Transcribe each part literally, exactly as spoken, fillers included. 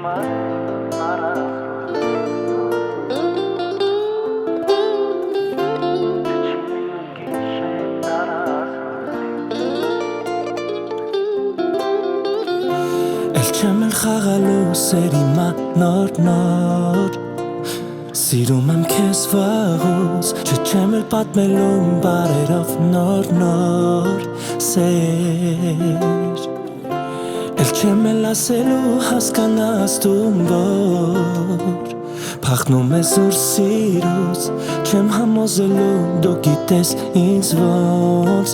Elçem el khagalo serima nor nor Սիրում եմ քեզ վաղուց Չեմ էլ պատմելում բարերով նոր նոր սեր Էլ չեմ էլ ասելու հասկանաս դու որ Փախնում ես ուր սիրուց Չեմ համոզելու դու գիտես ինձ ոնց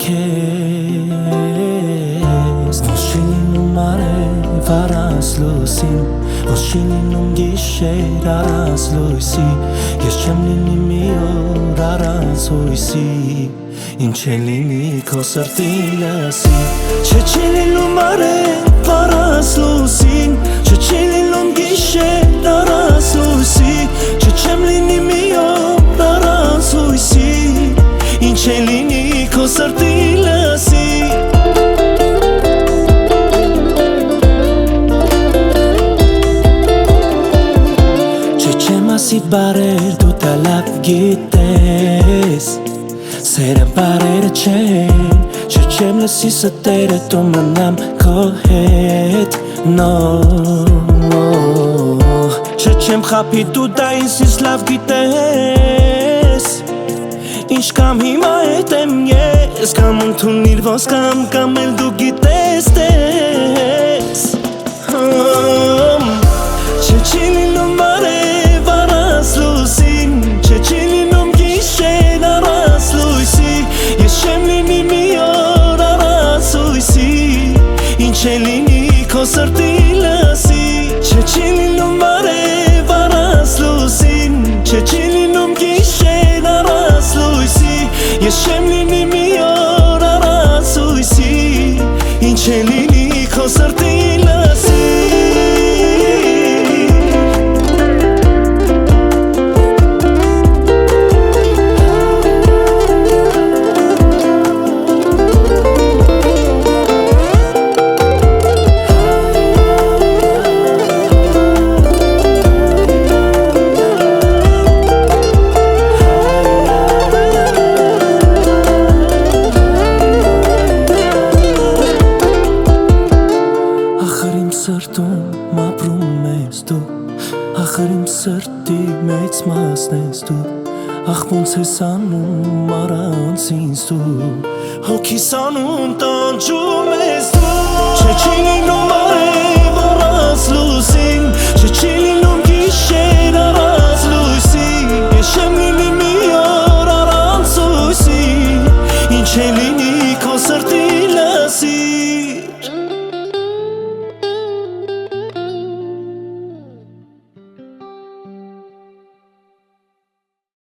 քեզ Ոնց չի լինում արև առանց լուսին Ոնց չի լինում գիշեր առանց լույսի Ես չեմ լինի մի օր առանց հույսի Ինչ է լինի քո սրտի լասի Չէ չի լինում արև առանց լուսին Չէ չի լինում գիշեր առանց լույսի Չէ չեմ լինի մի օր առանց հույսի Ինչ է լինի քո սրտի լասի Ասիդ բարեր դու դա լավ գիտես Սերը բարերը չեն Չէ չեմ լսի ստերը դու մնամ քո հետ No Չէ չեմ խապի դու դա ինձ լավ գիտես Ինչ կամ հիմա հետ եմ ես Կամ ընդունիր ոնց կամ կամ էլ դու գիտես տես Չէ չի լինում բարեր Չէ չի լինում գիշեր առանց լույսի Ես չեմ լինի մի օր առանց հույսի Ինչ է լինի քո սրտի լասի Չէ չի լինում արև առանց լուսին Չէ չի լինում գիշեր առանց լույսի Ես չեմ լինի մի օր առանց հույսի Ինչ է լինի քո սրտի լասի Սրտում ապրում ես դու Ախր իմ սրտի մեծ մասն ես դու Ախ ոնց ես անում առանց ինձ դու Հոգիս անում տանջում ես դու Չէ չի լինում արև առանց լուսին Չէ չի լինում գիշեր առանց լույսի Ես չեմ լինի մի օր առանց հույսի Ինչ է լինի քո սրտի լասի